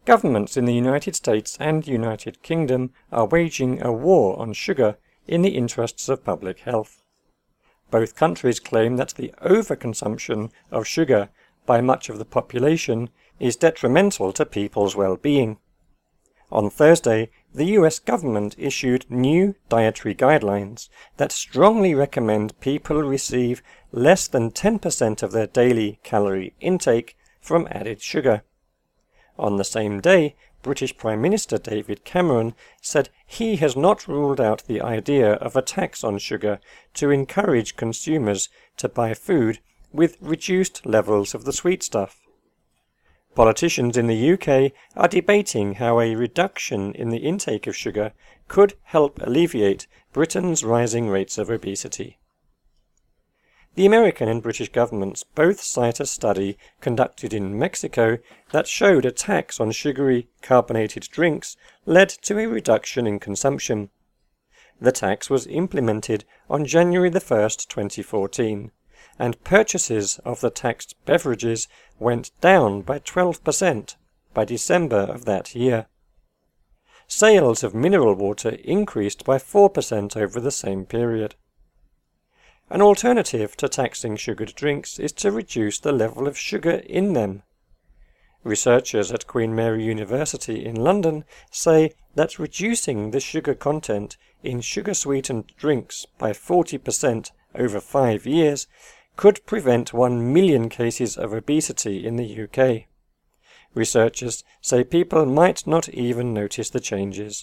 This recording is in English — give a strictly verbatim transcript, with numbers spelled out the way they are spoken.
Governments in the United States and United Kingdom are waging a war on sugar in the interests of public health. Both countries claim that the overconsumption of sugar by much of the population is detrimental to people's well-being. On Thursday, the U S government issued new dietary guidelines that strongly recommend people receive less than ten percent of their daily calorie intake from added sugar. On the same day, British Prime Minister David Cameron said he has not ruled out the idea of a tax on sugar to encourage consumers to buy food with reduced levels of the sweet stuff. Politicians in the U K are debating how a reduction in the intake of sugar could help alleviate Britain's rising rates of obesity. The American and British governments both cite a study conducted in Mexico that showed a tax on sugary carbonated drinks led to a reduction in consumption. The tax was implemented on January the first, twenty fourteen, and purchases of the taxed beverages went down by twelve percent by December of that year. Sales of mineral water increased by four percent over the same period. An alternative to taxing sugared drinks is to reduce the level of sugar in them. Researchers at Queen Mary University in London say that reducing the sugar content in sugar-sweetened drinks by forty percent over five years could prevent one million cases of obesity in the U K. Researchers say people might not even notice the changes.